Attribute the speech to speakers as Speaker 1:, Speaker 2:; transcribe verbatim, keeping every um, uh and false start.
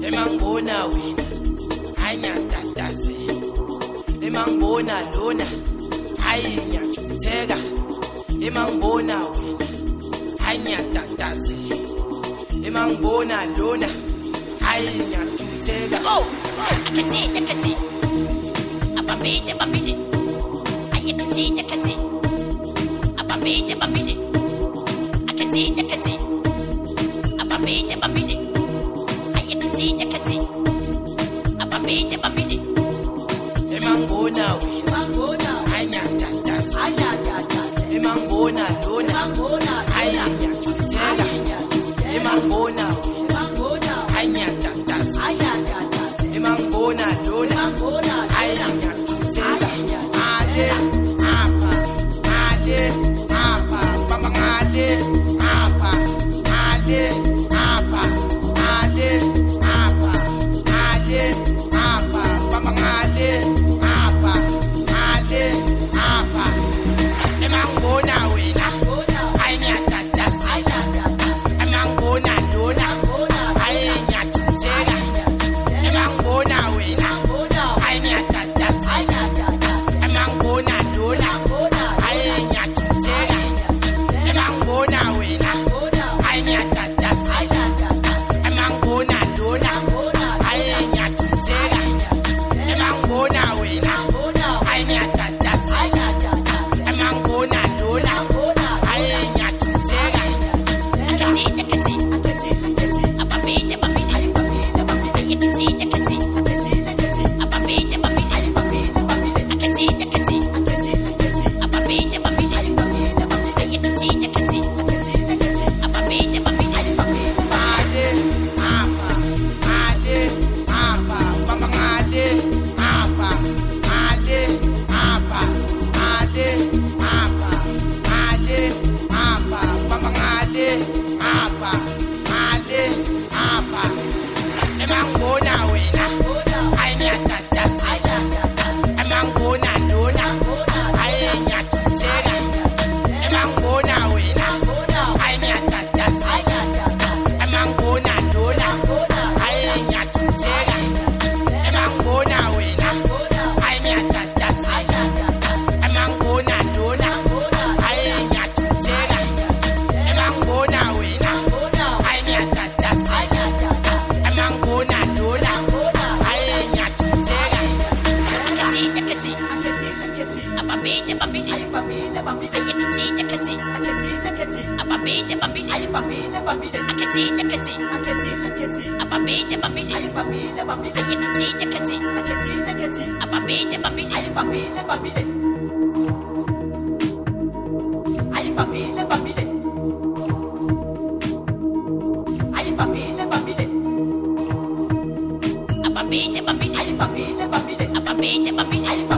Speaker 1: emangibona wena anyatatase emangibona lona hayi ngiyajutheka emangibona wena anyatatase emangibona lona hayi ngiyajutheka oh
Speaker 2: akati akati abambile bambile ayakati akati abambile bambile akati akati abambile bambile ayakati akati abambile bambile
Speaker 1: emangibona wena anyatatase emangibona lona hayi ngiyajutheka emangibona wena anyatatase emangibona lona hayi ngiyajutheka ale apha ale apha baba ngale apha ale apha ale apha ale apha baba ngale apha ale apha emangibona wena hayi ngiyatatase emangibona lona hayi ngiyajutheka emangibona wena hayi ngiyatatase emangibona lona hayi ngiyajutheka emangibona wena hayi ngiyatatase emangibona lona hayi ngiyajutheka emangibona wena hayi ngiyatatase emangibona lona hayi ngiyajutheka
Speaker 2: akati akati abambile bambile ayakati akati abambile bambile akati akati abambile bambile ayakati akati abambile bambile
Speaker 1: ale apha ale apha baba ngale apha ale apha ale apha ale apha baba ngale apha ale apha emangibona wena hayi ngiyatatase emangibona lona hayi ngiyajutheka emangibona wena hayi ngiyatatase emangibona lona hayi ngiyajutheka emangibona wena hayi ngiyatatase emangibona lona hayi ngiyajutheka emangibona wena hayi ngiyatatase emangibona lona hayi ngiyajutheka
Speaker 2: akati akati abambile bambile ayakati akati abambile bambile akati akati abambile bambile ayakati akati abambile bambile abambile bambile abambile bambile